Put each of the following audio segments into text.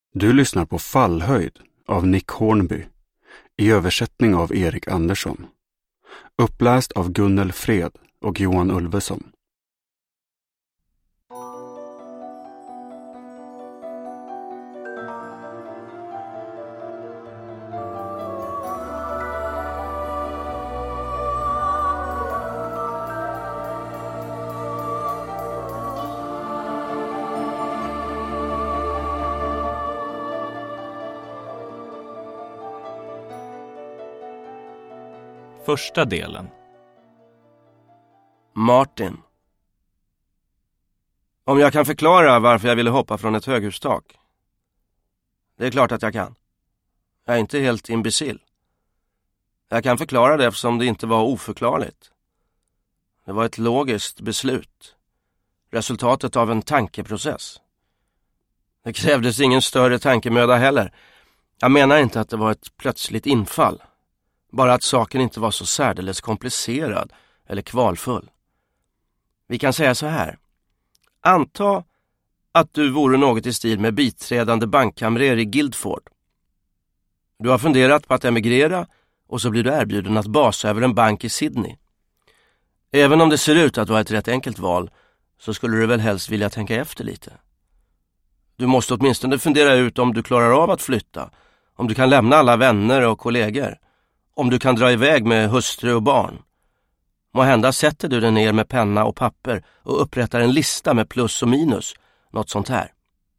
Du lyssnar på Fallhöjd av Nick Hornby i översättning av Erik Andersson. Uppläst av Gunnel Fred och Johan Ulveson. Första delen. Martin. Om jag kan förklara varför jag ville hoppa från ett höghustak? Det är klart att jag kan. Jag är inte helt imbecill. Jag kan förklara det eftersom det inte var oförklarligt. Det var ett logiskt beslut. Resultatet av en tankeprocess. Det krävdes ingen större tankemöda heller. Jag menar inte att det var ett plötsligt infall. Bara att saken inte var så särdeles komplicerad eller kvalfull. Vi kan säga så här. Anta att du vore något i stil med biträdande bankkamrer i Guildford. Du har funderat på att emigrera och så blir du erbjuden att basa över en bank i Sydney. Även om det ser ut att vara ett rätt enkelt val så skulle du väl helst vilja tänka efter lite. Du måste åtminstone fundera ut om du klarar av att flytta, om du kan lämna alla vänner och kollegor. Om du kan dra iväg med hustru och barn. Måhända sätter du dig ner med penna och papper och upprättar en lista med plus och minus. Något sånt här.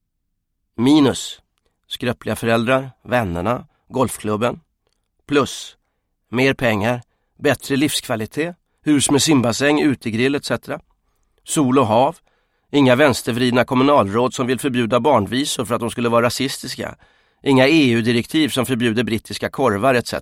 Minus. Skröpliga föräldrar, vännerna, golfklubben. Plus. Mer pengar, bättre livskvalitet, hus med simbassäng, utegrill etc. Sol och hav. Inga vänstervridna kommunalråd som vill förbjuda barnvisor för att de skulle vara rasistiska. Inga EU-direktiv som förbjuder brittiska korvar etc.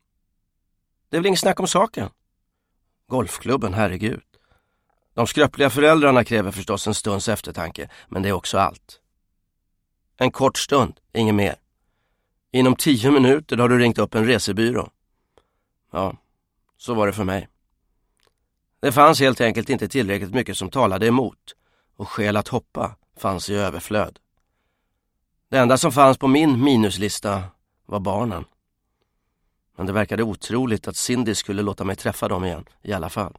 Det är väl inget snack om saken. Golfklubben, herregud. De skröpliga föräldrarna kräver förstås en stunds eftertanke, men det är också allt. En kort stund, inget mer. Inom 10 minuter har du ringt upp en resebyrå. Ja, så var det för mig. Det fanns helt enkelt inte tillräckligt mycket som talade emot, och skäl att hoppa fanns i överflöd. Det enda som fanns på min minuslista var barnen. Men det verkade otroligt att Cindy skulle låta mig träffa dem igen, i alla fall.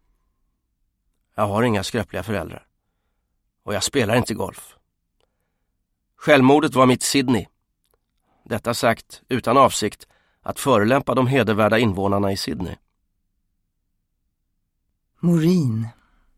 Jag har inga skröpliga föräldrar. Och jag spelar inte golf. Självmordet var mitt Sydney. Detta sagt utan avsikt att förolämpa de hedervärda invånarna i Sydney. Maureen.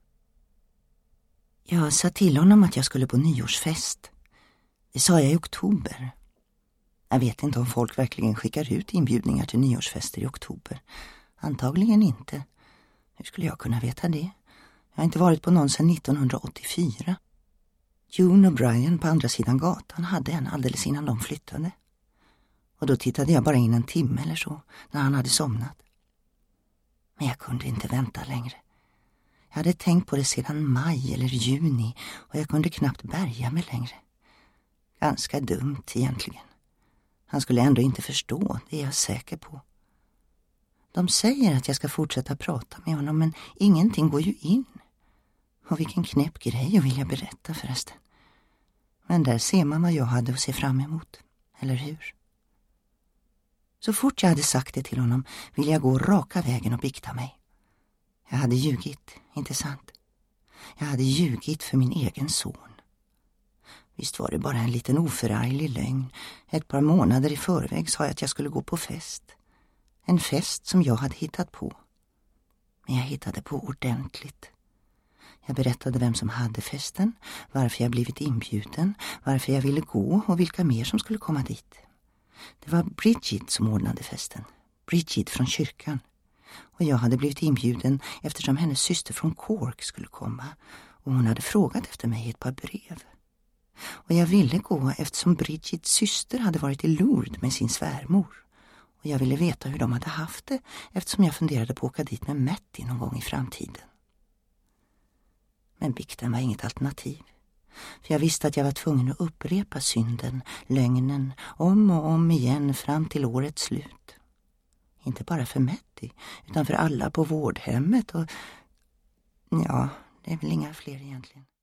Jag sa till honom att jag skulle på nyårsfest. Det sa jag i oktober. Jag vet inte om folk verkligen skickar ut inbjudningar till nyårsfester i oktober. Antagligen inte. Hur skulle jag kunna veta det? Jag har inte varit på någon sedan 1984. June och Brian på andra sidan gatan hade en alldeles innan de flyttade. Och då tittade jag bara in en timme eller så när han hade somnat. Men jag kunde inte vänta längre. Jag hade tänkt på det sedan maj eller juni och jag kunde knappt bärga mig längre. Ganska dumt egentligen. Han skulle ändå inte förstå, det är jag säker på. De säger att jag ska fortsätta prata med honom, men ingenting går ju in. Och vilken knäpp grej vill jag berätta förresten. Men där ser man vad jag hade att se fram emot, eller hur? Så fort jag hade sagt det till honom ville jag gå raka vägen och bikta mig. Jag hade ljugit, inte sant? Jag hade ljugit för min egen son. Visst var det bara en liten oförarglig lögn. Ett par månader i förväg sa jag att jag skulle gå på fest. En fest som jag hade hittat på. Men jag hittade på ordentligt. Jag berättade vem som hade festen, varför jag blivit inbjuden, varför jag ville gå och vilka mer som skulle komma dit. Det var Bridget som ordnade festen. Bridget från kyrkan. Och jag hade blivit inbjuden eftersom hennes syster från Cork skulle komma. Och hon hade frågat efter mig i ett par brev. Och jag ville gå eftersom Bridgets syster hade varit i Lourdes med sin svärmor. Och jag ville veta hur de hade haft det eftersom jag funderade på att åka dit med Matty någon gång i framtiden. Men bikten var inget alternativ. För jag visste att jag var tvungen att upprepa synden, lögnen, om och om igen fram till årets slut. Inte bara för Matty, utan för alla på vårdhemmet och... Ja, det är väl inga fler egentligen.